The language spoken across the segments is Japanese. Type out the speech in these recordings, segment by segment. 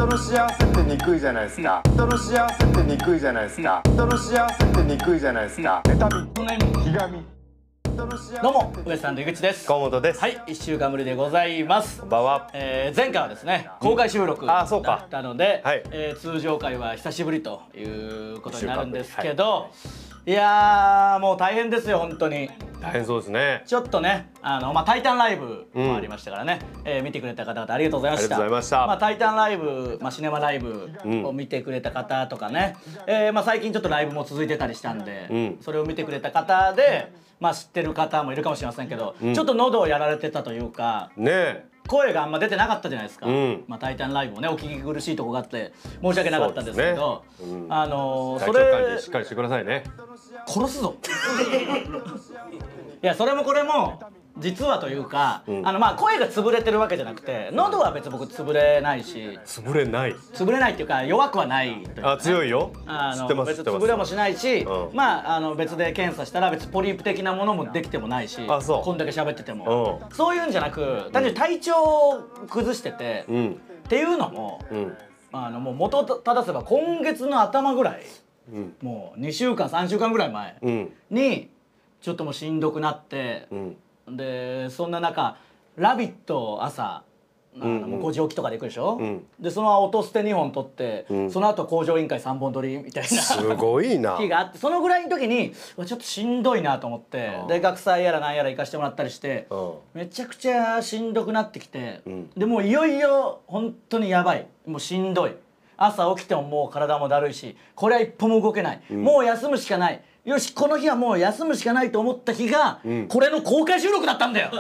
人の幸せってにくいじゃないですか。人の幸せってにくいじゃないですか。人の幸せってにくいじゃないですか。妬み、ひがみ。 どうもウエストランド井口です。 河本です。 はい、1週間ぶりでございます。 こんばんは。 前回はですね公開収録だったので、 はい通常回は久しぶりということになるんですけど、いやーもう大変ですよ本当に。 大変そうですね。 ちょっとねタイタンライブもありましたからね、見てくれた方々ありがとうございました。 ありがとうございました。 タイタンライブ、シネマライブを見てくれた方とかね、最近ちょっとライブも続いてたりしたんで、それを見てくれた方で、知ってる方もいるかもしれませんけど、ちょっと喉をやられてたというかね声があんま出てなかったじゃないですか。タイタンライブもねお聞き苦しいとこがあって申し訳なかったんですけど、 体調管理しっかりしてくださいね。 殺すぞいやそれもこれも実はというか、声が潰れてるわけじゃなくて、喉は別に僕潰れないし、 潰れないっていうか弱くはないというか、ね、 強いよ。知ってます。 別に潰れもしないし、別で検査したら別にポリープ的なものもできてもないし、こんだけ喋ってても、そういうんじゃなく単純に体調を崩してて、っていうのも、もう元を正せば今月の頭ぐらい、もう2週間3週間ぐらい前にちょっともうしんどくなって、でそんな中「ラビット!」朝もう5時起きとかで行くでしょ、でそのまま音捨て2本取って、その後工場委員会3本撮りみたいなすごいな日があって、そのぐらいの時にちょっとしんどいなと思って、で学祭やらなんやら行かしてもらったりして、めちゃくちゃしんどくなってきて、でもういよいよ本当にやばい、もうしんどい、朝起きてももう体もだるいし、これは一歩も動けない、もう休むしかない、よしこの日はもう休むしかないと思った日が、これの公開収録だったんだよ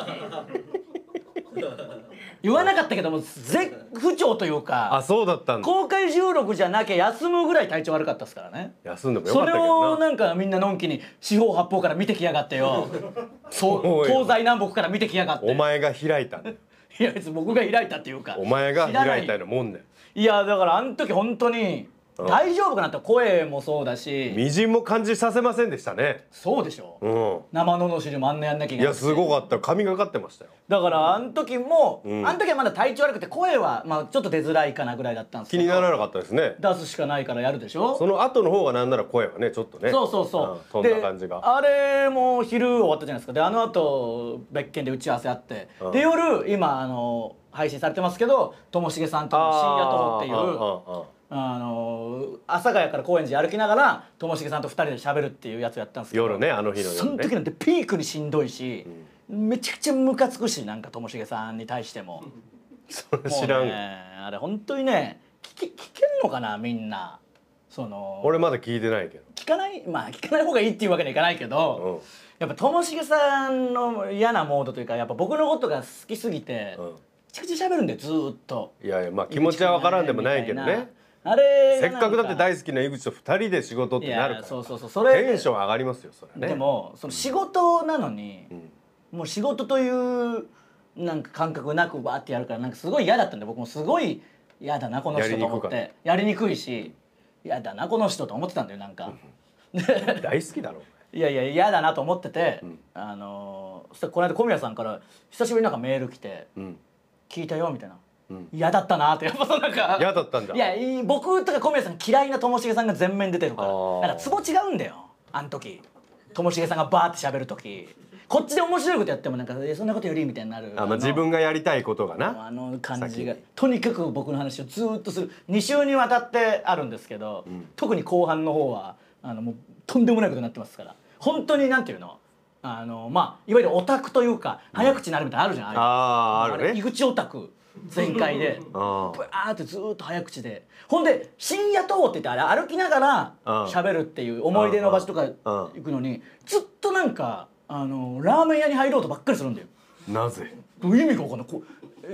言わなかったけども絶不調というか、 そうだったんだ。 公開収録じゃなきゃ休むぐらい体調悪かったですからね。 休んでもよかったけどな。 それをなんかみんなのんきに四方八方から見てきやがってよ東西南北から見てきやがって。 お前が開いたんだよ。 いや別に僕が開いたっていうか、 お前が開いたようなもんだよ。 いやだからあの時本当に大丈夫かなって、声もそうだしみじんも感じさせませんでしたね。 そうでしょ、生ののしでもあんなやんなきゃいけない。 いやすごかった。神がかってましたよ。 だからあの時も、あの時はまだ体調悪くて声はちょっと出づらいかなぐらいだったんですけど、 気にならなかったですね。 出すしかないからやるでしょ。 その後の方がなんなら声はねちょっとね、 そう飛んだ感じが。 あれも昼終わったじゃないですか。であの後別件で打ち合わせあって、で夜今配信されてますけど、ともしげさんとの深夜徒歩っていう阿佐ヶ谷から高円寺歩きながらともしげさんと2人で喋るっていうやつやったんですけど、 夜ね、あの日の夜ね。 その時なんてピークにしんどいし、めちゃくちゃムカつくし、なんかともしげさんに対してもそれ知らん。 あれ本当にね聞けんのかなみんな。 俺まだ聞いてないけど。 聞かない聞かない方がいいっていうわけにはいかないけど、やっぱともしげさんの嫌なモードというか、やっぱ僕のことが好きすぎて、めちゃくちゃ喋るんでずーっと。 いやいや気持ちは分からんでもないけどね。 あれせっかくだって大好きな井口と2人で仕事ってなるから、 それテンション上がりますよそれね。 でもその仕事なのに、もう仕事というなんか感覚なくバーってやるから、なんかすごい嫌だったんで、僕もすごい嫌だなこの人と思って、やりにくいし嫌だなこの人と思ってたんだよなんか大好きだろ。 いやいや嫌だなと思ってて、そしたらこの間小宮さんから久しぶりになんかメール来て「聞いたよ」みたいな。嫌だったなって、やっぱなんか嫌だったんだ。 いや僕とか小宮さん嫌いなともしげさんが全面出てるから、なんかツボ違うんだよあの時。ともしげさんがバーって喋る時、こっちで面白いことやってもなんかそんなことよりみたいになる、 自分がやりたいことがな、 あの感じがとにかく僕の話をずーっとする。2週にわたってあるんですけど、特に後半の方はもうとんでもないことになってますから、本当になんていうの、いわゆるオタクというか早口になるみたいなのあるじゃん。 あるね。 井口オタク全開でブワーってずーっと早口で、ほんで深夜徒歩って言ってあれ歩きながら喋るっていう思い出の場所とか行くのに、ずっとなんかラーメン屋に入ろうとばっかりするんだよ。 なぜ？ 意味が分かんない。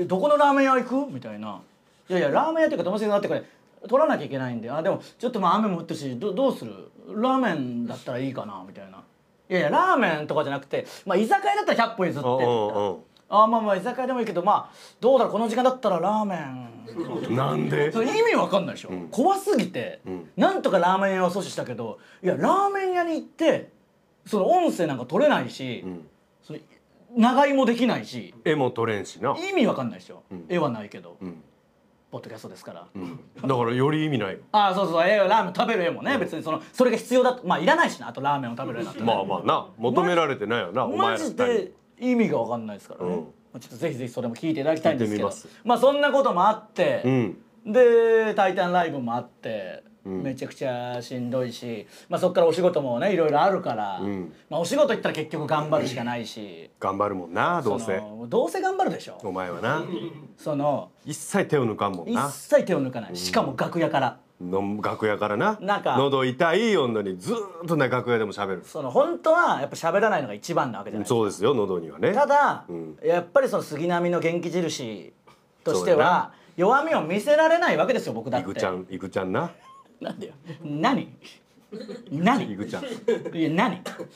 どこのラーメン屋行くみたいな。いやいやラーメン屋っていうかともしげさんだってこれ取らなきゃいけないんで、でもちょっと雨も降ってるしどうする、ラーメンだったらいいかなみたいな。いやいやラーメンとかじゃなくて、居酒屋だったら100歩譲って居酒屋でもいいけどどうだろうこの時間だったらラーメンなんで？ 意味わかんないでしょ、怖すぎて、なんとかラーメン屋を阻止したけど、いやラーメン屋に行ってその音声なんか取れないし、その長居もできないし絵も撮れんしな。 意味わかんないでしょ、絵はないけど、 ポッドキャストですから。 だからより意味ないよ。 ああそうそう、ラーメン食べる絵もね、別にそれが必要だと、まあいらないしな、あとラーメンを食べる絵なんてね。 まあまあな、求められてないよな、お前マらジで意味が分かんないですからね。ちょっとぜひぜひそれも聞いていただきたいんですけど、まあそんなこともあって、で「タイタンライブ」もあって。めちゃくちゃしんどいし、まあそっからお仕事もねいろいろあるから、まあお仕事行ったら結局頑張るしかないし、 頑張るもんな、どうせ頑張るでしょお前はな。一切手を抜かんもんな。 一切手を抜かない。しかも楽屋から楽屋からな、 なんか喉痛い温度にずっとね楽屋でも喋る。 本当はやっぱ喋らないのが一番なわけじゃないですか。 そうですよ、喉にはね。 ただやっぱり杉並の元気印としては弱みを見せられないわけですよ、僕だって。 いくちゃんな。 なんでよ。何いくちゃん。 いや何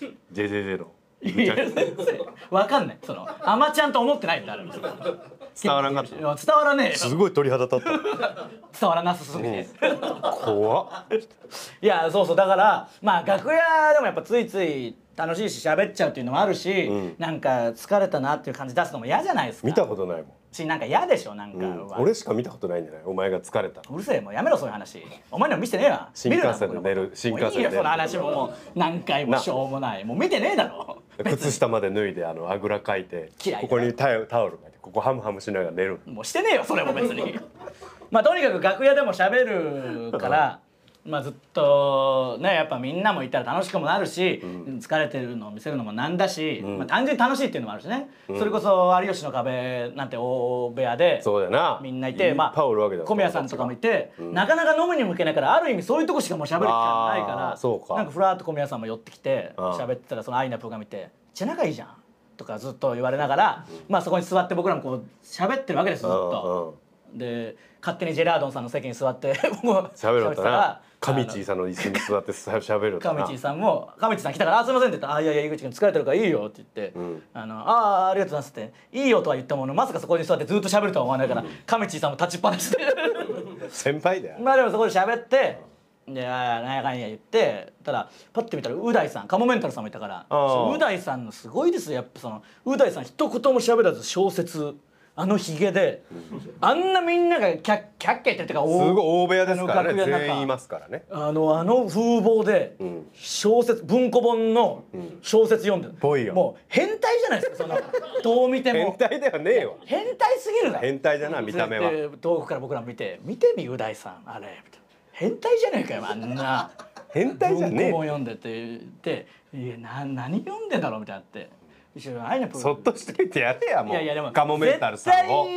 JJJ のわかんない。アマちゃんと思ってないんだ。 伝わらんかった。 伝わらねえよ。 すごい鳥肌立った。 伝わらなさすぎて怖っ。 いやそうだからまあ楽屋でもやっぱついつい楽しいし喋っちゃうっていうのもあるし、なんか疲れたなっていう感じ出すのも嫌じゃないですか。 見たことないもん。 なんか嫌でしょ、なんか、 俺しか見たことないんじゃない、お前が疲れた。 うるせえ、もうやめろそういう話。お前にも見せてねえわ。 新幹線で寝る、新幹線で。 いいよその話も何回もしょうもない。もう見てねえだろ。 靴下まで脱いであぐらかいて、ここにタオルかいて、ここハムハムしながら寝る。 もうしてねえよそれも別に。まあとにかく楽屋でも喋るから。まあずっとねやっぱみんなもいたら楽しくもなるし、疲れてるのを見せるのもなんだし、まあ単純に楽しいっていうのもあるしね。それこそ「有吉の壁」なんて大部屋でみんないて、まあ小宮さんとかもいて、なかなか飲むにも行けないから、ある意味そういうとこしかもう喋る機会がないから、なんかふらっと小宮さんも寄ってきて喋ってたら、アイナプーが見て「めっちゃ仲いいじゃん」とかずっと言われながら、まあそこに座って僕らもこう喋ってるわけですずっと。で勝手にジェラードンさんの席に座って喋ってたら、上地さんの椅子に座って喋る。 上地さんも「上地さん来たからすいません」って言ったら「いやいや井口君疲れてるからいいよ」って言って「ありがとうございます」って「いいよ」とは言ったものまさかそこに座ってずっと喋るとは思わないから、上地さんも立ちっぱなしで先輩だよ。 まあでもそこで喋ってでなんやかんや言って、ただパッて見たらう大さん、カモメンタルさんもいたから、う大さんのすごいですよ。やっぱう大さん一言も喋らず小説、ひげであんなみんながキャッキャッ言ってるか、 すごい大部屋ですからね、全員いますからね。 風貌で小説、文庫本の小説読んでる。もう変態じゃないですか、どう見ても。 変態ではねえよ。 変態すぎるな。 変態だな、見た目は。 遠くから僕ら見てみう大さん、あれ変態じゃねえかよ、あんな変態じゃねえ。 文庫本読んでって言って「いや何読んでんだろう」みたいになって。 そっとしといてやれや、もう。 いやでもカモメンタルさんを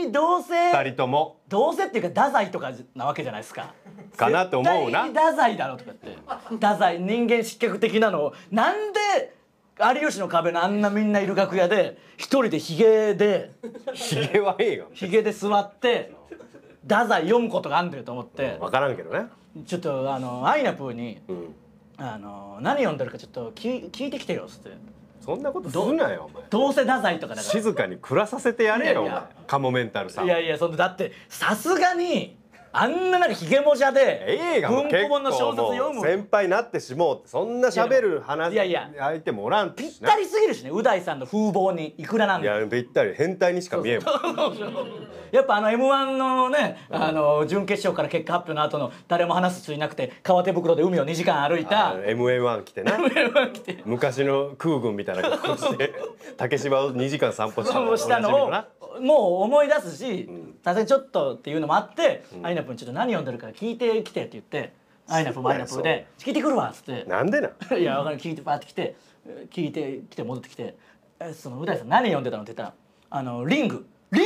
2人ともどうせっていうか太宰とかなわけじゃないですか。 かなって思うな。 絶対太宰だろとかって太宰人間失格的なのをなんで有吉の壁のあんなみんないる楽屋で一人でヒゲではええよ、 ヒゲで座って太宰読むことがあんだよと思って、 分からんけどね。 ちょっとアイナプーに何読んでるかちょっと聞いてきてよっつって。 そんなことするなよお前。 どうせ太宰とかだから静かに暮らさせてやれよお前、カモメンタルさん。 いやいやだってさすがにあんななんかヒゲもじゃで文庫本の小説読む先輩になってしもうって、そんな喋る話相手もおらんぴったりすぎるしね、う大さんの風貌にいくらなんで。 いやぴったり、変態にしか見えんもん。 やっぱM1 のね準決勝から結果発表の後の誰も話す人いなくて革手袋で海を2時間歩いた MA1 来てな、昔の空軍みたいな格好して竹芝を2時間散歩したのをもう思い出すし、さすがにちょっとっていうのもあって「アイナプーちょっと何読んでるから聞いてきて」って言って「アイナプーもアイナプーで聞いてくるわ」っつって。 なんでな。 いや分かる、聞いてパーって来て聞いてきて戻ってきて「う大さん何読んでたの?」って言ったら「リング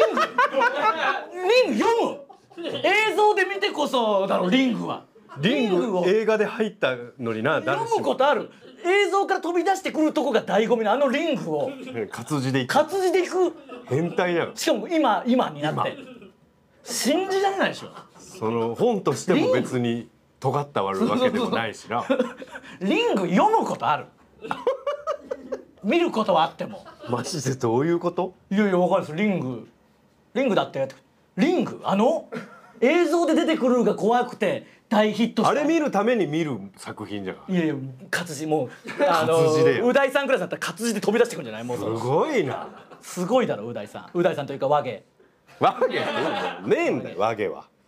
読む映像で見てこそだろリングは。 リングを映画で入ったのにな、 読むことある。映像から飛び出してくるとこが醍醐味のリングを活字でいく変態だよ。 しかも今になって信じられないでしょ。 その本としても別に尖ったわけでもないしな。 リング読むことある見ることはあっても。 マジでどういうこと？ いやいや分かるんです。リングだってリング映像で出てくるが怖くて大ヒットした。 あれ見るために見る作品じゃん。 いやいや活字もう活字でう大さんクラスだったら活字で飛び出してくるんじゃない？もうすごいな。 すごいだろう大さんというか和芸。 和芸ねえんだよ和芸は。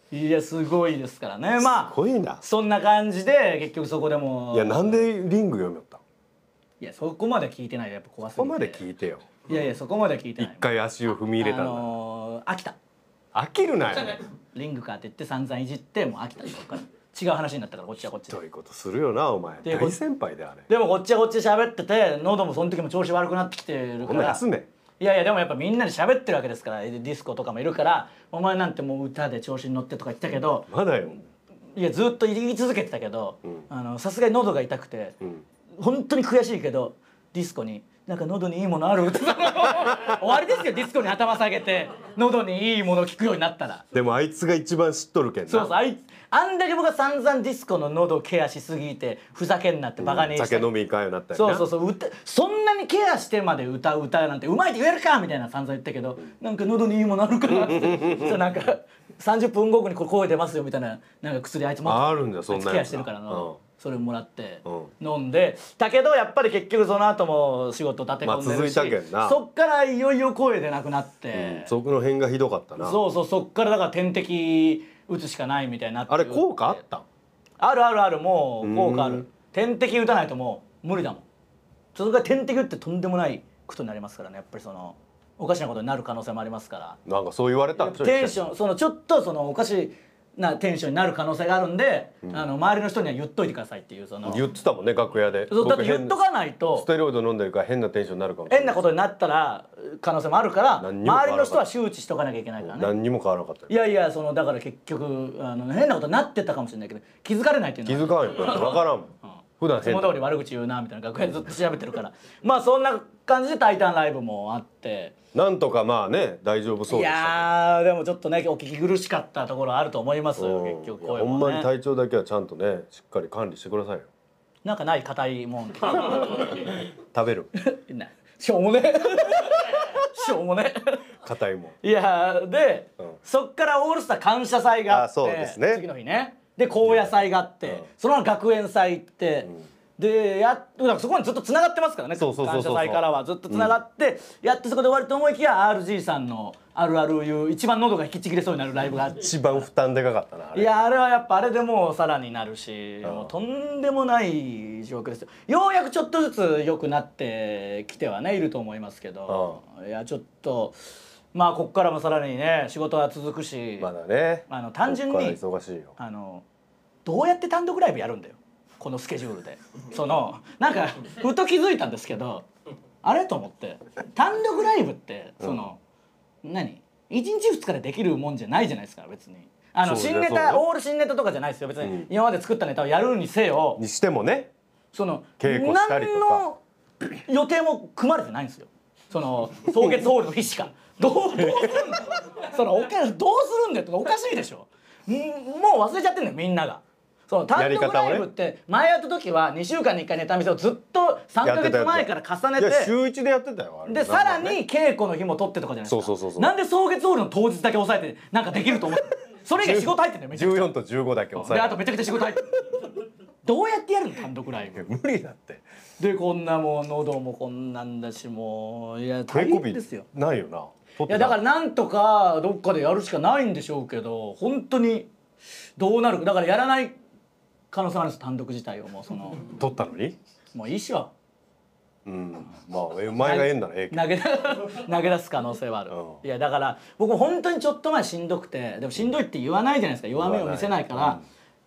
いやすごいですからね。まあすごいな。 そんな感じで結局そこでもいやなんでリング読みよったん？ いやそこまで聞いてないでやっぱ怖すぎて。 そこまで聞いてよ。 いやいやそこまで聞いてない。 一回足を踏み入れたんだ。 飽きた。 飽きるなよ。 リングかって言って散々いじってもう飽きた。そこから違う話になったからこっちはこっちで。 どういうことするよなお前。大先輩であれ。 でもこっちはこっちで喋ってて喉もその時も調子悪くなってきてるから。 休め。 いやいやでもやっぱみんなで喋ってるわけですからディスコとかもいるからお前なんてもう歌で調子に乗ってとか言ってたけどまだよ。 いやずっと言い続けてたけどさすがに喉が痛くて本当に悔しいけどディスコに「なんか喉にいいものある?」って終わりですよディスコに頭下げて喉にいいものを聞くようになったら。 でもあいつが一番知っとるけんな。 そうそうあんだけ僕が散々ディスコの喉をケアしすぎてふざけんなってバカにして、 酒飲み行かんようになったりな。そうそんなにケアしてまで歌なんてうまいって言えるかみたいな散々言ったけどなんか喉にいいものあるかなってなんか30分後にこれ声出ますよみたいななんか薬あいつもあるんだそんなケアしてるからの。それもらって飲んでだけどやっぱり結局その後も仕事立て込んでるし、そっからいよいよ声出なくなって、 そこの辺がひどかったな。 そっからだから点滴打つしかないみたいになって。 あれ効果あった？ あるもう効果ある。点滴打たないともう無理だもん。それから点滴打ってとんでもないことになりますからね。やっぱりそのおかしなことになる可能性もありますから。 なんかそう言われた。 テンションちょっとおかしいなテンションになる可能性があるんで、周りの人には言っといてくださいっていう言ってたもんね楽屋で。 だって言っとかないとステロイド飲んでるから変なテンションになるかもしれない。 変なことになったら可能性もあるから周りの人は周知しとかなきゃいけないからね。 何にも変わらなかった。 いやいやだから結局変なことになってたかもしれないけど気づかれないっていうのは気づかんよ分からんもん。普段いつも通り悪口言うなみたいな楽屋でずっと調べてるからまあそんな感じで「タイタンライブ」もあって。 なんとかまあね大丈夫そうでした。 いやでもちょっとねお聞き苦しかったところあると思いますよ結局声もね。 ほんまに体調だけはちゃんとねしっかり管理してくださいよ。 なんかない硬いもん食べるしょうもねしょうもね硬いもん。 いやでそっからオールスター感謝祭があって次の日ねで高野祭があってそのまま学園祭行ってでそこにずっとつながってますからね。感謝祭からはずっとつながってやってそこで終わりと思いきや RG さんのあるあるいう一番喉が引きちぎれそうになるライブがあって一番負担でかかったな。 いやあれはやっぱあれでもうさらになるしもうとんでもない状況ですよ。ようやくちょっとずつ良くなってきてはねいると思いますけどいやちょっとまあこっからもさらにね仕事は続くしまだね単純に忙しいよ。 どうやって単独ライブやるんだよこのスケジュールで。なんかふと気づいたんですけどあれと思って単独ライブって何1日2日でできるもんじゃないじゃないですか別に。新ネタオール新ネタとかじゃないですよ別に今まで作ったネタをやるにせよにしてもね稽古したりとか何の予定も組まれてないんですよ。草月ホールの日しかどうするのどうするんだよとかおかしいでしょ。もう忘れちゃってんだよみんなが。単独ライブって前やった時は2週間に1回ネタ見せをずっと3ヶ月前から重ねて週1でやってたよ。 でさらに稽古の日も取ってとかじゃないですか。なんで草月ホールの当日だけ抑えてなんかできると思ってそれ以外仕事入ってんだよめちゃくちゃ。 14と15だけ抑えてであとめちゃくちゃ仕事入ってるどうやってやるの単独ライブ無理だって。 でこんなもう喉もこんなんだしもういや大変ですよ。 ないよな。 いやだからなんとかどっかでやるしかないんでしょうけど本当にどうなるかだからやらない可能性あるんです単独自体をもう取ったのにもういいっしょ。 まあお前がええんだらええけど投げ出す可能性はある。いやだから僕本当にちょっと前しんどくてでもしんどいって言わないじゃないですか弱みを見せないから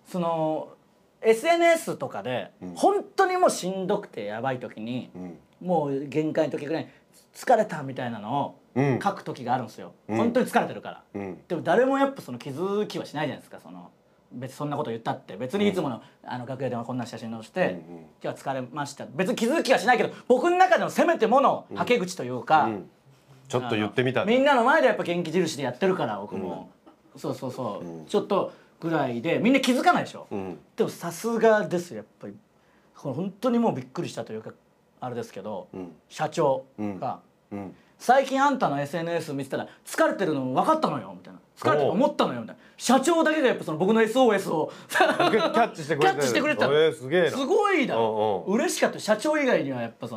SNS とかで本当にもうしんどくてやばい時にもう限界の時ぐらい疲れたみたいなのを書く時があるんですよ。本当に疲れてるから。でも誰もやっぱ気づきはしないじゃないですか別にそんなこと言ったって別にいつもの楽屋でもこんな写真載せて「今日は疲れました」別に気づきはしないけど僕の中でのせめてものはけ口というかちょっと言ってみたみんなの前でやっぱ元気印でやってるから僕もちょっとぐらいでみんな気づかないでしょ。でもさすがですよやっぱり本当にもうびっくりしたというかあれですけど社長が「最近あんたの SNS 見てたら疲れてるの分かったのよ」みたいな「疲れてるの思ったのよ」みたいな社長だけがやっぱ僕の SOS をキャッチしてくれた。 すげえな。すごいだろ。嬉しかった社長以外にはやっぱ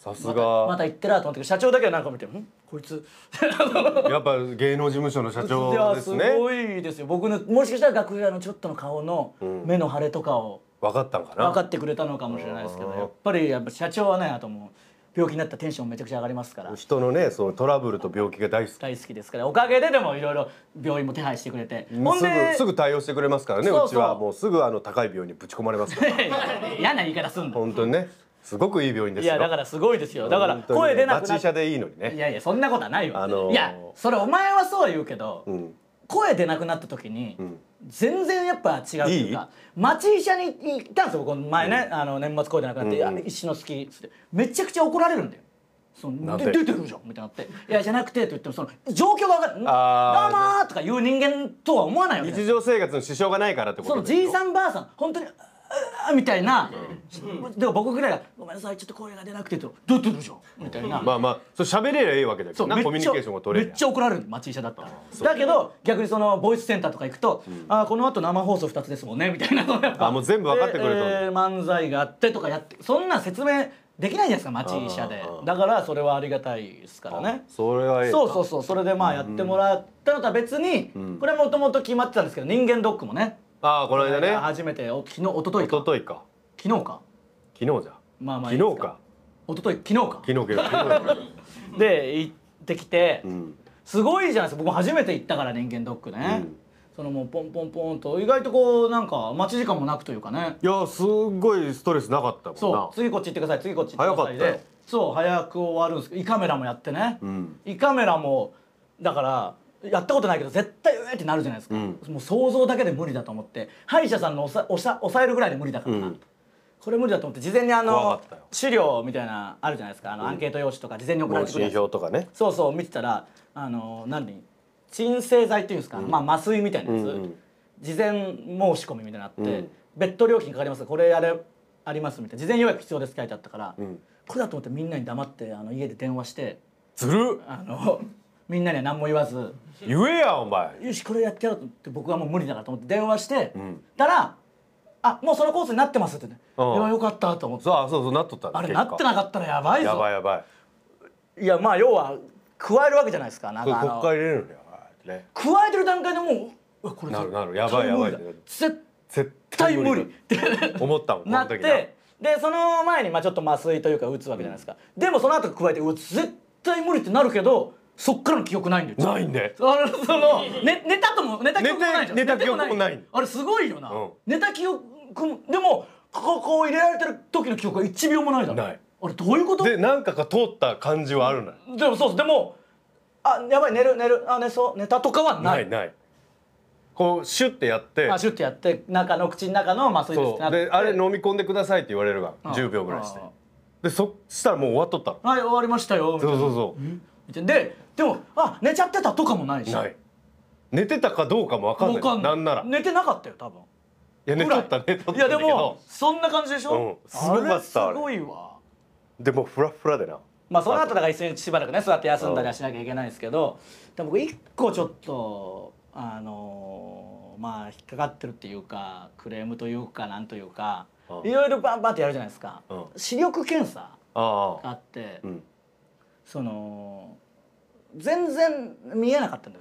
さすがまた行ってらと思って、社長だけはなんか見て「んこいつ」 やっぱ芸能事務所の社長ですね。 すごいですよ。僕のもしかしたら楽屋のちょっとの顔の目の腫れとかを分かったんかな。 分かってくれたのかもしれないですけど、やっぱ社長はね、あともう病気になったらテンションめちゃくちゃ上がりますから。 人のね、そのトラブルと病気が大好き。 大好きですから、おかげででもいろいろ病院も手配してくれて、ほんですぐ対応してくれますからね。うちはもうすぐ高い病院にぶち込まれますから。 嫌な言い方すんの。 本当にね。すごくいい病院ですよ。 いやだからすごいですよ。だから声出なくなっ町医者でいいのにね。 いやいやそんなことはないよ。いやそれお前はそう言うけど、声出なくなった時に全然やっぱ違うというか、町医者に行ったんですよ。この前ね、年末声出なくなって石の好きっつってめちゃくちゃ怒られるんだよ。出てるじゃんみたいになって「いやじゃなくて」と言ってもその状況が分かる「どうも」とか言う人間とは思わないよね。 日常生活の支障がないからってことですよ。そのじいさんばあさん本当にみたいな、でも僕ぐらいが「ごめんなさいちょっと声が出なくて」と「出てるじゃん」みたいな。 まあまあそれ喋れりゃいいわけだけどな、コミュニケーションが取れる。 めっちゃ怒られる町医者だったら。だけど逆にそのボイスセンターとか行くと「あこの後生放送2つですもんね」みたいなのやっぱもう全部分かってくれと。 漫才があってとかやって、そんな説明できないじゃないですか町医者で。だからそれはありがたいですからね。 それはいい。 そうそれでまあやってもらったのとは別に、これもともと決まってたんですけど、人間ドックもね、 この間ね初めて一昨日か昨日か昨日じゃまあまあ昨日か一昨日昨日か昨日で行ってきて、すごいじゃないですか。僕も初めて行ったから人間ドックね。そのもうポンポンポンと意外とこうなんか待ち時間もなくというかね。 いやすごいストレスなかったもんな。 そう次こっち行ってください次こっち行ってくださいで、そう早く終わるんですけど、胃カメラもやってね、胃カメラもだからやったことないけど絶対ってなるじゃないですか。もう想像だけで無理だと思って、歯医者さんの抑えるぐらいで無理だから、これ無理だと思って事前に資料みたいなあるじゃないですか、アンケート用紙とか事前に送られてくるやつ、 問診票とかね。 そうそう見てたら鎮静剤っていうんですか、まあ麻酔みたいなやつ、事前申し込みみたいになって、別途料金かかりますこれありますみたいな、事前予約必要ですって書いてあったから、これだと思ってみんなに黙って家で電話してずるみんなには何も言わず言えやお前よしこれやってやろうと思って、僕はもう無理だからと思って電話してたら「あもうそのコースになってます」ってね。いやよかったと思って。 そうなっとった。 あれなってなかったらやばいぞ。 やばいやばい。いやまあ要は加えるわけじゃないですか。なんかこっから入れるのやばいね。 加えてる段階でもうこれなるやばいやばい絶対無理って思ったもんなって、でその前にちょっと麻酔というか打つわけじゃないですか。でもその後加えて絶対無理ってなるけど、そっからの記憶ないんだよ。 ないんで。 寝た記憶もないじゃん。 寝た記憶もない。 あれすごいよな。寝た記憶でもこう入れられてる時の記憶が1秒もないだろ。ない。あれどういうこと？ でなんかが通った感じはあるのよ。 でもそうでもやばい寝る寝たとかはない。 ないこうシュッてやってシュッてやって口の中の麻酔ですってなって、 であれ飲み込んでくださいって言われるが10秒ぐらいして、でそしたらもう終わっとったの。 はい終わりましたよ。そうでも寝ちゃってたとかもないし、 寝てたかどうかも分かんない。なんなら寝てなかったよ多分。 いや寝とったけど、 いやでもそんな感じでしょ。 すごかった。すごいわ。 でもフラフラでな。 まあその後だから一緒にしばらくね座って休んだりはしなきゃいけないんですけど、でも僕一個ちょっとまあ引っかかってるっていうかクレームというかなんというかいろいろバンバンってやるじゃないですか。視力検査があってその全然見えなかったんです。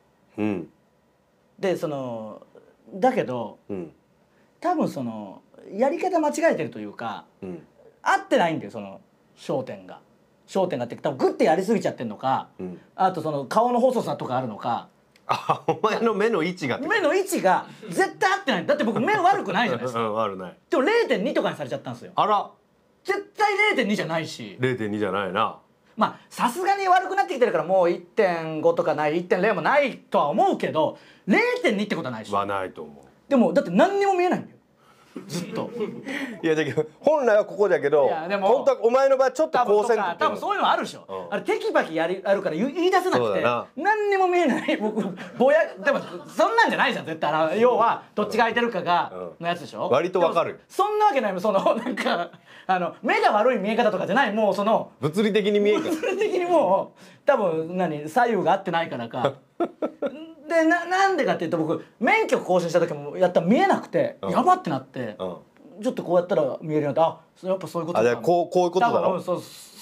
でだけど多分やり方間違えてるというか合ってないんだよ。焦点がって多分グッてやりすぎちゃってんのか、あと顔の細さとかあるのか。 お前の目の位置が絶対合ってない。だって僕目悪くないじゃないですか。 悪ない。 でも 0.2 とかにされちゃったんですよ。 あら絶対 0.2 じゃないし。 0.2 じゃないな。 まあさすがに悪くなってきてるからもう 1.5 とかない 1.0 もないとは思うけど 0.2 ってことはないし。 はないと思う。 でもだって何にも見えないんだよずっと。 いやだけど本来はここだけど本当はお前の場合ちょっとこうせん多分そういうのあるでしょ。あれテキパキあるから言い出せなくて何にも見えない僕でもそんなんじゃないじゃん絶対。要はどっちが空いてるかがのやつでしょ。 割とわかる。 そんなわけないもん。なんか目が悪い見え方とかじゃない。もう物理的に見えるから。 物理的にもう多分左右が合ってないからか。でなんでかっていうと僕免許更新した時もやったら見えなくてやばってなってちょっとこうやったら見えるようになってやっぱそういうことだ。 こういうことだろ。 そ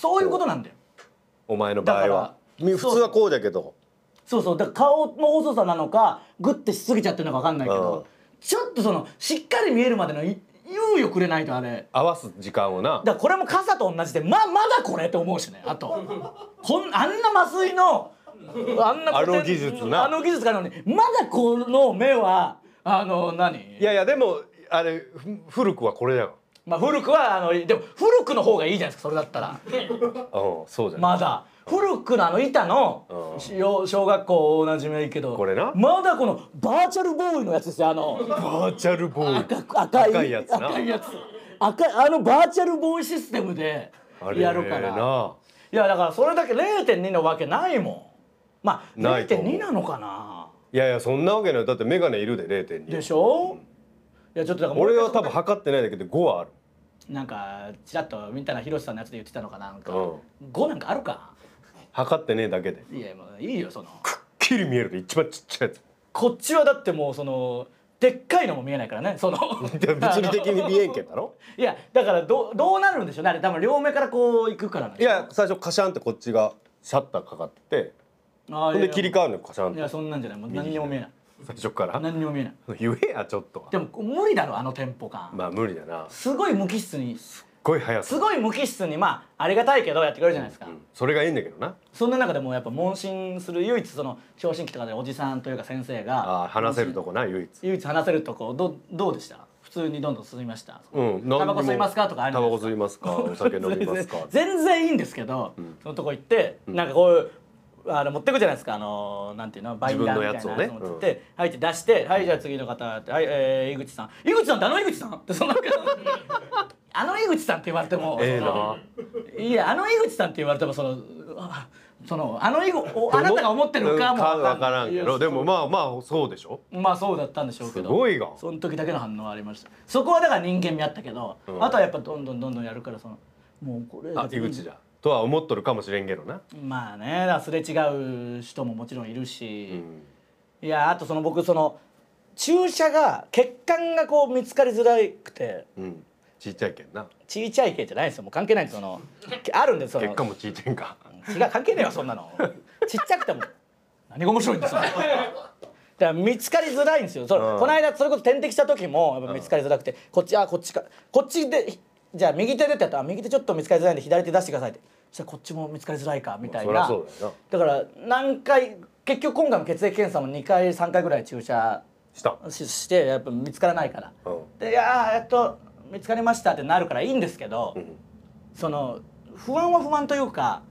そういうことなんだよ。 お前の場合は普通はこうだけど、 そうそう、だから顔の細さなのかグッてしすぎちゃってるのか分かんないけど、ちょっとそのしっかり見えるまでの猶予くれないとあれ合わす時間をな。 だからこれも傘と同じでまだこれって思うしね。あとあんな麻酔のあの技術があるのにまだこの目は何。 いやいやでもあれ古くはこれだよ。 まあ古くはでも古くの方がいいじゃないですかそれだったら。 そうじゃない。 まだ古くの板の小学校おなじみはいいけど、 これなまだこのバーチャルボーイのやつですよ。 バーチャルボーイ赤いやつな。 赤いやつバーチャルボーイシステムでやるから。いやだからそれだけ 0.2 のわけないもん。まあ 0.2 なのかな。 いやいやそんなわけない。だってメガネいるで 0.2 でしょ。いやちょっとだから俺は多分測ってないだけで5はある。 なんかちらっとみたいな広瀬さんのやつで言ってたのかな。なんか5なんかあるか。 測ってねえだけで。 いやもういいよそのくっきり見えるで一番ちっちゃいやつ。 こっちはだってもうそのでっかいのも見えないからね。その物理的に見えんけんだろ。 いやだからどうなるんでしょうねあれ。多分両目からこう行くからなんでいや最初カシャンってこっちがシャッターかかってて、ほんで切り替わるのカシャンって。 いやそんなんじゃない。もう何にも見えない。 最初から何にも見えない。 言えやちょっとは。 でも無理だろテンポ感。 まあ無理だな。 すごい無機質にすごい速さ。 すごい無機質にまあありがたいけどやってくれるじゃないですか。 それがいいんだけどな。 そんな中でもやっぱ問診する唯一その聴診器とかでおじさんというか先生が話せるとこな唯一話せるとこどうでした？普通にどんどん進みました。タバコ吸いますかとかあるんですか。タバコ吸いますか。お酒飲みますか。 全然いいんですけど、そのとこ行ってなんかこう持ってくじゃないですか。なんていうのバインダーみたいなやつ持ってってはいって出してはいじゃあ次の方ってはい井口さんって井口さんってその井口さんって言われてもいや井口さんって言われてもあなたが思ってるかも分からんけどでもまあそうでしょ。 まあそうだったんでしょうけどすごいがその時だけの反応はありました。そこはだから人間味あったけどあとはやっぱどんどんやるからもうこれ井口じゃとは思っとるかもしれんけどな。 まあねすれ違う人ももちろんいるし、いやあと僕注射が血管がこう見つかりづらくて、 ちっちゃいけんな。 ちっちゃい系じゃないですよ。もう関係ないんですあるんです血管もちっちゃいんか。 違う関係ねえわそんなの。ちっちゃくても何が面白いんですか。だから見つかりづらいんですよ。この間それこそ点滴した時もやっぱ見つかりづらくてこっちでじゃあ右手でってやったら右手ちょっと見つかりづらいんで左手出してくださいって。そしたらこっちも見つかりづらいかみたいな。だから何回結局今回も血液検査も2回3回ぐらい注射してやっぱ見つからないから。でやっと見つかりましたってなるからいいんですけど、不安は不安というか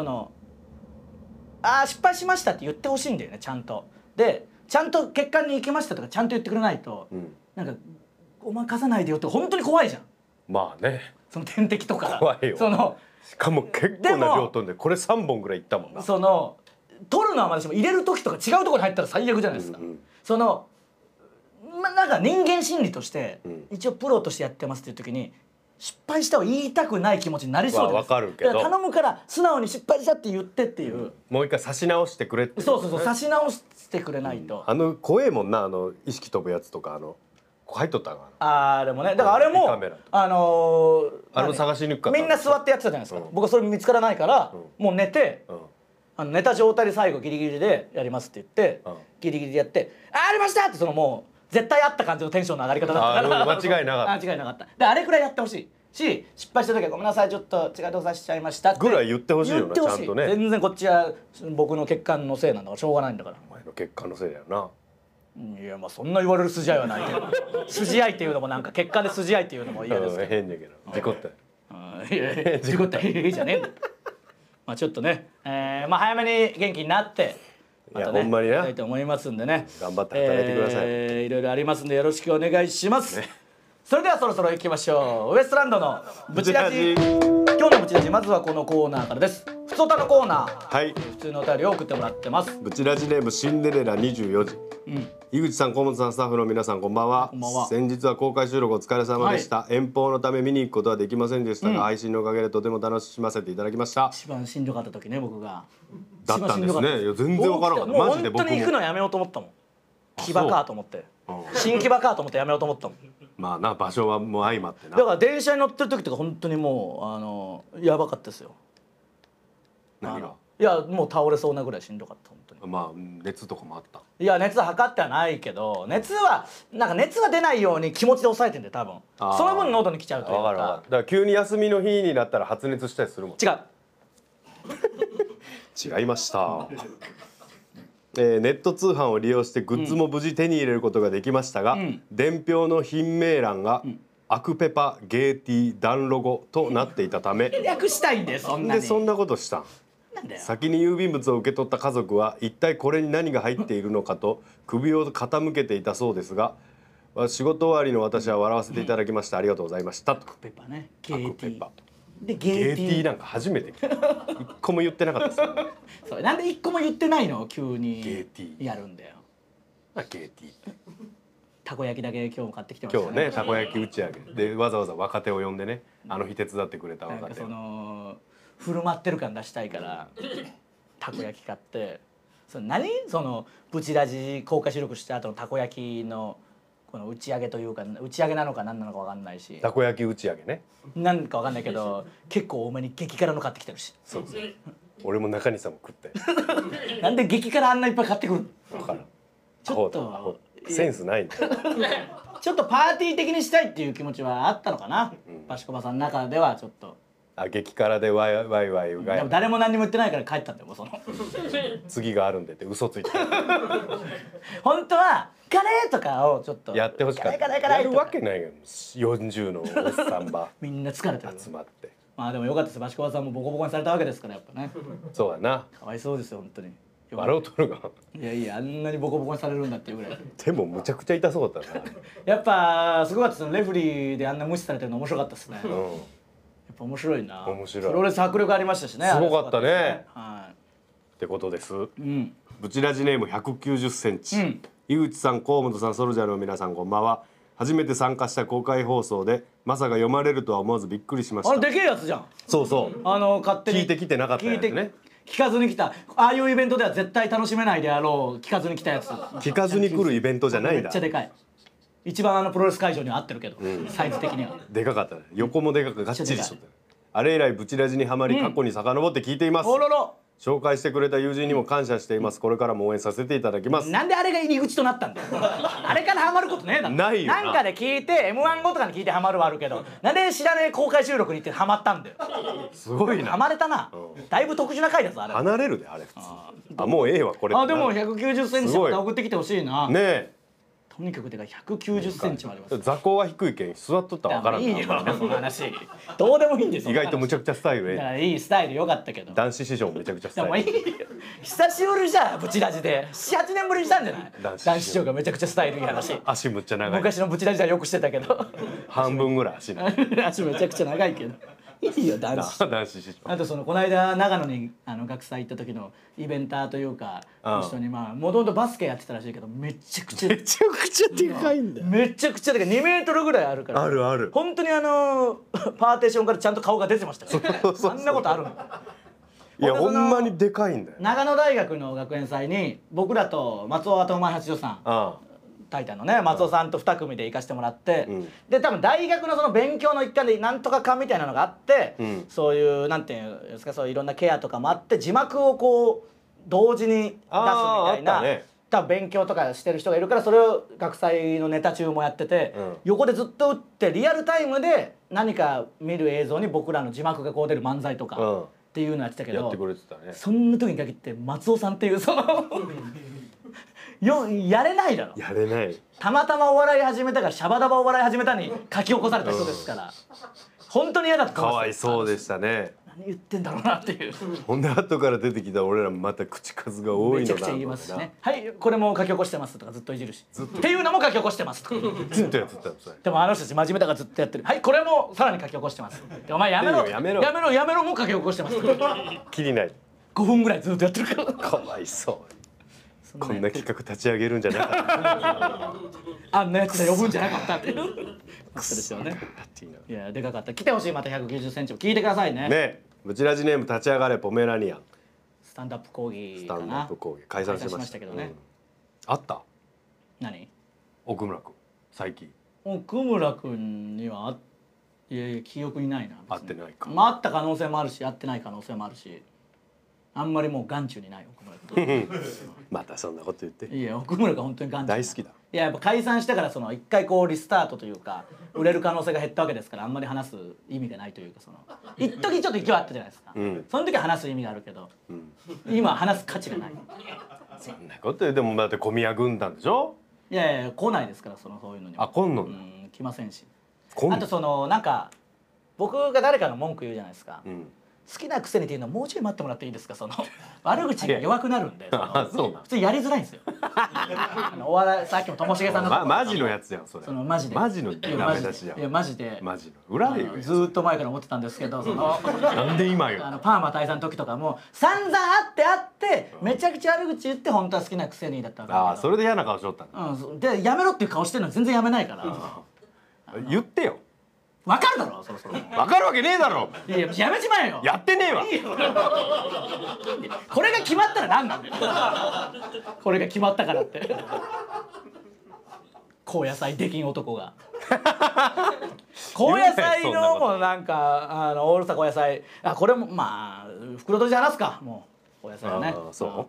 失敗しましたって言ってほしいんだよねちゃんと。でちゃんと血管に行きましたとかちゃんと言ってくれないと、なんかごまかさないでよって本当に怖いじゃん。 まあねその点滴とか怖いよ。しかも結構な量飛んでこれ3本ぐらいいったもんな。 取るのはまだしも入れる時とか違うところに入ったら最悪じゃないですか。なんか人間心理として一応プロとしてやってますっていう時に失敗したを言いたくない気持ちになりそうです。 わかるけど頼むから素直に失敗したって言ってっていう、 もう一回差し直してくれって、 そう差し直してくれないと。 怖えもんな意識飛ぶやつとか入っとったかな。でもねだからあれも探しに行くかみんな座ってやってたじゃないですか。僕はそれ見つからないからもう寝て寝た状態で最後ギリギリでやりますって言ってギリギリでやってありましたってもう絶対あった感じのテンションの上がり方だったから間違いなかった。 間違いなかった。であれくらいやってほしいし失敗した時はごめんなさいちょっと違うとこさしちゃいましたってぐらい言ってほしいよなちゃんとね。 全然こっちは僕の血管のせいなんだからしょうがないんだから。 お前の血管のせいだよな。 いやまあそんな言われる筋合いはないけど筋合いっていうのもなんか血管で筋合いっていうのも嫌ですけど変だけど事故った事故ったいいじゃねえんだ。まあちょっとね早めに元気になってまたねほんまになたいと思いますんでね頑張って働いてください。 いろいろありますんでよろしくお願いします。それではそろそろ行きましょう。ウエストランドのブチラジ。今日のブチラジまずはこのコーナーからです。ふつおたのコーナー。 はい。 普通のお便りを送ってもらってます。 ブチラジネームシンデレラ24時。井口さん、河本さん、スタッフの皆さん、こんばんは。先日は公開収録お疲れ様でした。遠方のため見に行くことはできませんでしたが、配信のおかげでとても楽しませていただきました。 一番しんどかった時ね、僕が。 だったんですね。いや全然わからなかった。マジで僕も。 本当に行くのやめようと思ったもん。騎馬かと思って。新騎馬かと思ってやめようと思ったもん。 まあな、場所はもう相まってな。 だから電車に乗ってる時とか本当にもうやばかったですよ。 何が？ いやもう倒れそうなぐらいしんどかった本当に。 まあ熱とかもあった。 いや熱は測ってはないけど、熱は出ないように気持ちで抑えてんで多分。その分喉に来ちゃうというか。 だから急に休みの日になったら発熱したりするもん。 違う。 違いました。ネット通販を利用してグッズも無事手に入れることができましたが、伝票の品名欄がアクペパゲーティダンロゴとなっていたため、 略したいんでそんなに。 でそんなことしたん。先に郵便物を受け取った家族は一体これに何が入っているのかと首を傾けていたそうですが、仕事終わりの私は笑わせていただきました。ありがとうございましたと。 アクペパね。ゲーティアクペパでゲーティなんか初めて聞いた。一個も言ってなかったですよね。 そうなんで一個も言ってないの急にゲーティやるんだよ。 ゲーティってたこ焼きだけ今日も買ってきてましたね。 今日ねたこ焼き打ち上げでわざわざ若手を呼んでね、あの日手伝ってくれた若手その振る舞ってる感出したいからたこ焼き買って、そのブチラジ公開収録した後のたこ焼きのこの打ち上げというか、打ち上げなのか何なのか分かんないし、 たこ焼き打ち上げね、 なんか分かんないけど結構多めに激辛の買ってきてるし。 そうです。俺も中西さんも食ってなんで激辛あんないっぱい買ってくる？ 分からん。 ちょっとセンスないんだよ。 ちょっとパーティー的にしたいっていう気持ちはあったのかな、バシコバさんの中ではちょっと。 激辛でワイワイワイでも誰も何にも言ってないから帰ったんだよもうその次があるんでって嘘ついて本当はカレーとかをちょっとやってほしかった。やるわけないよ、40のおっさんばみんな疲れてる集まって。 まあでもよかったです。バシコバさんもボコボコにされたわけですからやっぱね。 そうやな。 かわいそうですよ本当に。 笑うとるが。 いやいやあんなにボコボコにされるんだっていうぐらい。 でもむちゃくちゃ痛そうだったな。 やっぱすごかったですね。レフリーであんな無視されてるの面白かったですね。やっぱ面白いな。 面白い。 プロレス迫力ありましたしね。 すごかったね。 はい。 ってことです。 うん。 ブチラジネーム190センチ。井口さん、河本さん、ソルジャーの皆さんこんばんは。初めて参加した公開放送でまさか読まれるとは思わずびっくりしました。 あれでけえやつじゃん。 そうそう。 勝手に聞いてきてなかったやつね。 聞かずに来た。ああいうイベントでは絶対楽しめないであろう聞かずに来たやつ。 聞かずに来るイベントじゃないんだ。 めっちゃでかい。一番プロレス会場には合ってるけど、サイズ的にはでかかったね。横もでかくがっちりしとった。あれ以来ブチラジにはまり過去に遡って聞いています。紹介してくれた友人にも感謝しています。これからも応援させていただきます。 なんであれが入り口となったんだよ。あれからハマることねえだろ。 ないよな。 なんかで聞いて M1 後とかに聞いてハマるはあるけど、なんで知らねえ公開収録に行ってハマったんだよ。 すごいな。 ハマれたな。だいぶ特殊な回だぞあれ。 離れるであれ普通。あもうええわこれ。 あでも190センチまた送ってきてほしいな。 ねえ。 とにかくでか190センチもあります。 座高は低いけん座っとったらわからんな。 いいよその話。どうでもいいんですよ。 意外とむちゃくちゃスタイルいいスタイル良かったけど。 男子師匠めちゃくちゃスタイル。 でもいいよ。久しぶりじゃんブチラジで。7、8年ぶりにしたんじゃない？男子師匠がめちゃくちゃスタイルいい話。 足むっちゃ長い。 昔のブチラジはよくしてたけど。 半分ぐらい足。 足めちゃくちゃ長いけど。いいよ男子。 男子師匠。 あとこの間長野に学祭行った時のイベンターというか人にもともとバスケやってたらしいけどめちゃくちゃでかいんだよ。めちゃくちゃでかい。2メートルぐらいあるから。 あるある。 本当にパーテーションからちゃんと顔が出てましたよ。あんなことあるの？ いやほんまにでかいんだよ。 長野大学の学園祭に僕らと松尾頭八代さん。タイタンのね松尾さんと2組で行かせてもらって、で多分大学のその勉強の一環でなんとかかみたいなのがあって、そういうなんていうんですか、そういういろんなケアとかもあって字幕をこう同時に出すみたいな、多分勉強とかしてる人がいるからそれを学祭のネタ中もやってて、横でずっと打ってリアルタイムで何か見る映像に僕らの字幕がこう出る漫才とかっていうのやってたけど、そんな時に限って松尾さんっていうそのやれないだろ。 やれない。 たまたまお笑い始めたからシャバダバお笑い始めたに書き起こされた人ですから、本当に嫌だった。 かわいそうでしたね。 何言ってんだろうなっていう。 ほんで後から出てきた俺らまた口数が多いのだ。 めちゃくちゃ言いますしね。はいこれも書き起こしてますとかずっといじるし。っていうのも書き起こしてますとか。 ずっとやってたのそれ。 でもあの人たち真面目だからずっとやってる。はいこれもさらに書き起こしてます。お前やめろやめろも書き起こしてます。 きりない。 5分ぐらいずっとやってるから。 かわいそう。こんな企画立ち上げるんじゃなかったあんなやつで呼ぶんじゃなかったっていうことですよね。いやでかかった。来てほしい。また190センチを聞いてくださいね。 ねブチラジネーム立ち上がれポメラニアン。 スタンドアップ講義スタンドアップ講義解散しましたけどね。 あった何奥村君最近。 奥村君にはいやいや記憶にないな。 会ってないか。 まああった可能性もあるし会ってない可能性もあるし。 あんまりもう眼中にない奥村君またそんなこと言って。 いや奥村が本当に眼中大好きだ。 いややっぱ解散してからその一回こうリスタートというか売れる可能性が減ったわけですからあんまり話す意味がないというかその一時ちょっと勢いあったじゃないですか、その時は話す意味があるけど、今話す価値がない。 そんなこと言うでもだって小宮軍団でしょ。 いやいや来ないですからそういうのにあ来んの。 来ませんし、 あとそのなんか僕が誰かの文句言うじゃないですか、好きなくせにっていうのはもうちょい待ってもらっていいですか。その悪口が弱くなるんで普通やりづらいんですよ。お笑いさっきもともしげさんのマジのやつやんそれ。 そのマジでマジのダメ出しやん。 いやマジでマジの裏で言う。 ずーっと前から思ってたんですけどそのなんで今よ。 パーマ大佐の時とかも散々会ってめちゃくちゃ悪口言って本当は好きなくせにだったわけだけど。 ああそれで嫌な顔しとったんだ。 でやめろっていう顔してるのに全然やめないから言ってよ。 わかるだろそろそろ。 わかるわけねえだろ。 いややめちまえよ。 やってねえわ。 これが決まったら何なんだよ。これが決まったからって。高野菜できん男が。高野菜のもなんかオールスター高野菜これもまあ袋閉じ話すかもう高野菜はね。 そう。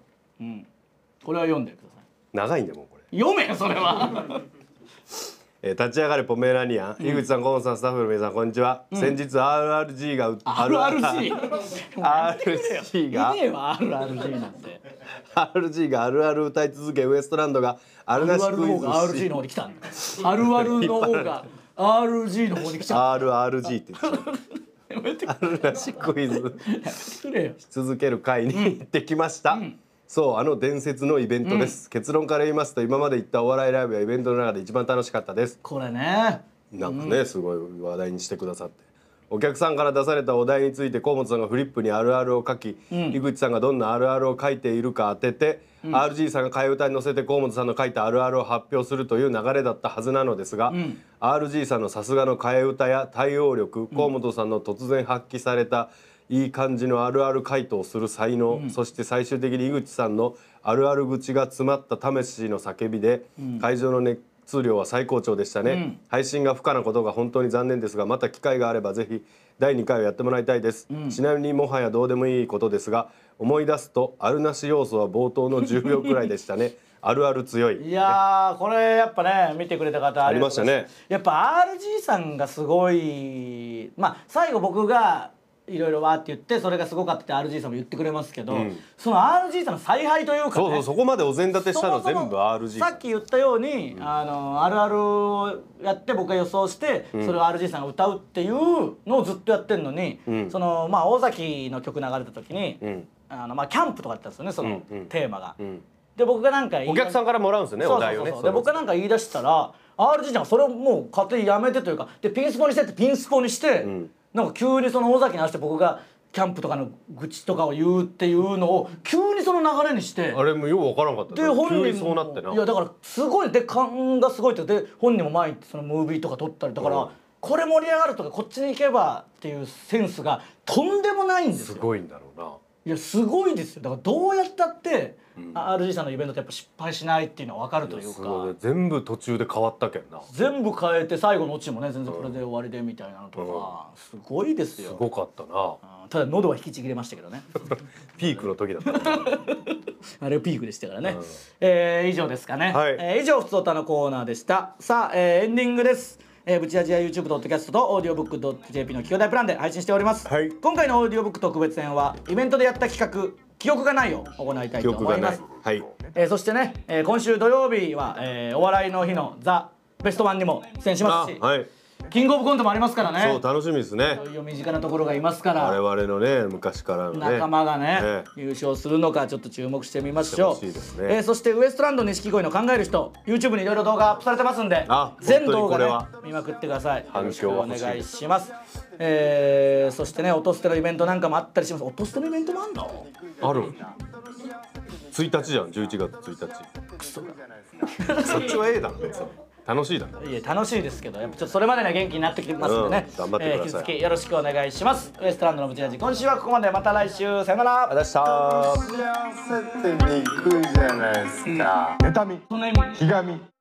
これは読んでください。 長いんだもんこれ。 読めよそれは。 立ち上がれポメラニアン、井口さん、河本さん、スタッフの皆さん、こんにちは。先日 RRG が RRG がいねえわ RRG なんて。 RG があるある歌い続けウエストランドがあるなしクイズ RRG の方に来たんだ。あるあるの方が RG の方に来ちゃう。 RRG って言ってあるなしクイズし続ける会に行ってきました。そう伝説のイベントです、結論から言いますと今まで行ったお笑いライブやイベントの中で一番楽しかったです。 これねなんかね、すごい話題にしてくださって、お客さんから出されたお題について河本さんがフリップにあるあるを書き、井口さんがどんなあるあるを書いているか当てて、RG さんが替え歌に乗せて河本さんの書いたあるあるを発表するという流れだったはずなのですが、RG さんのさすがの替え歌や対応力、河本さんの突然発揮されたいい感じのあるある回答をする才能、そして最終的に井口さんのあるある口が詰まった魂の叫びで、会場の熱量は最高潮でしたね、配信が不可なことが本当に残念ですがまた機会があればぜひ第2回をやってもらいたいです、ちなみにもはやどうでもいいことですが思い出すとあるなし要素は冒頭の10秒くらいでしたねあるある強い。 いやこれやっぱね見てくれた方ありましたね。 やっぱ RG さんがすごい最後僕がいろいろわーって言ってそれがすごかったって RG さんも言ってくれますけど、その RG さんの采配というかね、 そこまでお膳立てしたの全部 RG さっき言ったように、あるあるをやって僕が予想して、それを RG さんが歌うっていうのをずっとやってるのに、その大崎の曲流れた時に、キャンプとかだったんですよねそのテーマが。で僕がなんかお客さんからもらうんですよねお題をね。 で僕がなんか言い出したら RG さんがそれをもう勝手にやめてというかでピンスポにしてってピンスポにして。なんか急にその尾崎に合わせて僕がキャンプとかの愚痴とかを言うっていうのを急にその流れにしてあれもよく分からんかったで本人急にそうなってな。 いやだからすごいで勘がすごいってで本人も前にそのムービーとか撮ったりだからこれ盛り上がるとかこっちに行けばっていうセンスがとんでもないんですよ。 すごいんだろうな。 いやすごいですよ。だからどうやったって、RG さんのイベントってやっぱ失敗しないっていうのは分かるというか、 全部途中で変わったけんな。 全部変えて最後のオチもね全然これで終わりでみたいなのとか、すごいですよ。 すごかったな。 ただ喉は引きちぎれましたけどねピークの時だったあれピークでしたからね、以上ですかね、以上ふつおたのコーナーでした。さあ、エンディングです。ブチラジや YouTube ポッドキャストとオーディオブック .jp の企業大プランで配信しております、今回のオーディオブック特別編はイベントでやった企画記憶がないを行いたいと思います。そしてね、今週土曜日は、お笑いの日のザ・ベストワンにも出演しますし、キングオブコントもありますからね。 そう楽しみですね。 いよいよ身近なところがいますから我々のね昔からのね仲間がね優勝するのかちょっと注目してみましょう。そしてウエストランド錦鯉の考える人 YouTube にいろいろ動画アップされてますんで全動画ね見まくってください。よろしくお願いします。そしてね音捨てのイベントなんかもあったりします。音捨てのイベントもあんの？ ある。1日じゃん11月1日。 クソそっちはええだろ別に。楽しいだろ。 いや楽しいですけどやっぱちょっとそれまでには元気になってきてますんでね、 頑張ってください。 引き続きよろしくお願いします。ウエストランドのブチラジ今週はここまで。また来週さよなら。 ありがとうございました。 幸せってにくいじゃないですか。妬み、ひがみ。